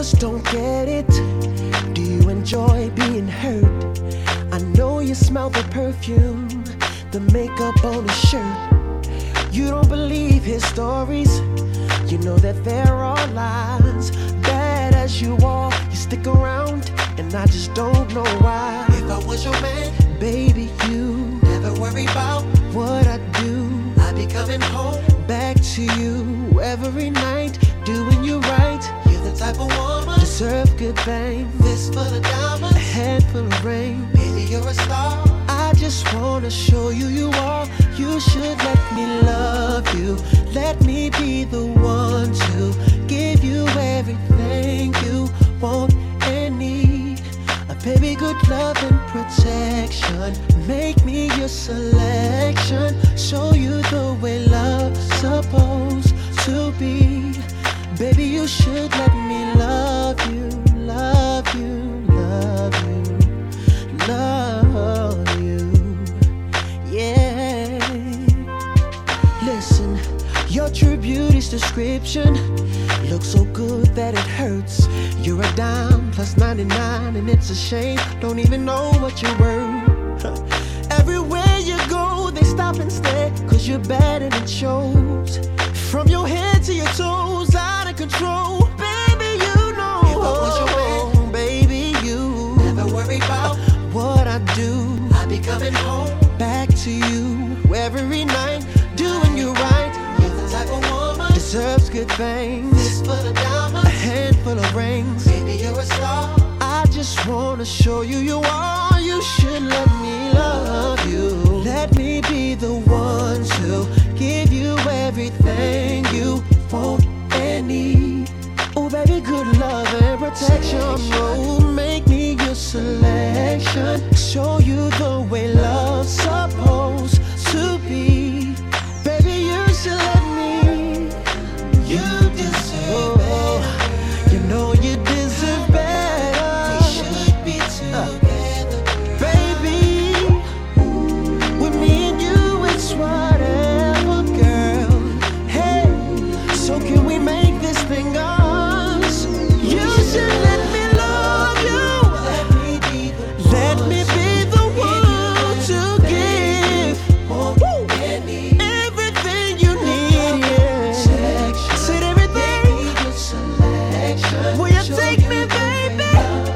just don't get it. Do you enjoy being hurt? I know you smell the perfume, the makeup on his shirt. You don't believe his stories. You know that there are lies. Bad as you are, you stick around, and I just don't know why. If I was your man, baby, you never worry about what I do. I'd be coming home back to you every night, doing you right. You're the type of woman deserve good things. Fistful of diamonds, a handful of rain. Baby, you're a star. I just wanna show you you are. You should let me love you. Let me be the one to give you everything you want and need. A baby, good love and protection. Make me your selection. Show you the way love's supposed to be. Baby, you should let me love you, love you, love you, love you. Yeah. Listen, your true beauty's description looks so good that it hurts. You're a dime plus 99, and it's a shame. Don't even know what you're worth. Everywhere you go, they stop and stare, 'cause you're bad and it shows. From your head to your toes, out of control. Baby, you know. If I was your man, baby, you never worry about what I do. I'd be coming home back to you every night, doing you right. You're the type of woman deserves good things. Fistful of diamonds, a handful of rings. Baby, you're a star. I just wanna show you you are. You should let me love you. Let me be the one to give you everything you want and need. Oh, baby, good love and protection. Oh, make me your selection. Show you the way love's supposed to be. Baby, you should let me. You deserve better. You know you deserve better. We should be together, baby. With me and you, it's whatever, girl. Hey, so can we make this thing us? You should let me love you. Let me be the one to give everything you need. Yeah. Said everything. Will you take me, baby?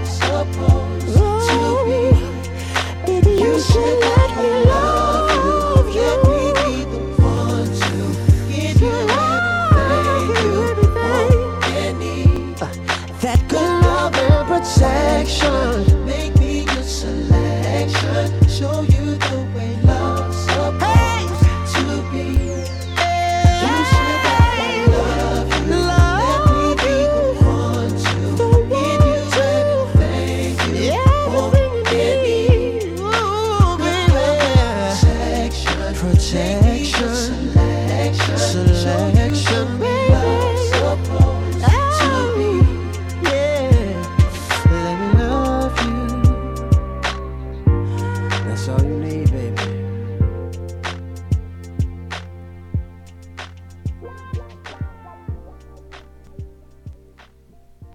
Ooh. Baby, you should let me love you. Let me be the one to give you everything you want and need. That good love and protection. Make me your selection. Show you the way love's supposed to be. You should let me love you. Let me be the one to give you everything you want and need. Ooh, baby. Protection, selection.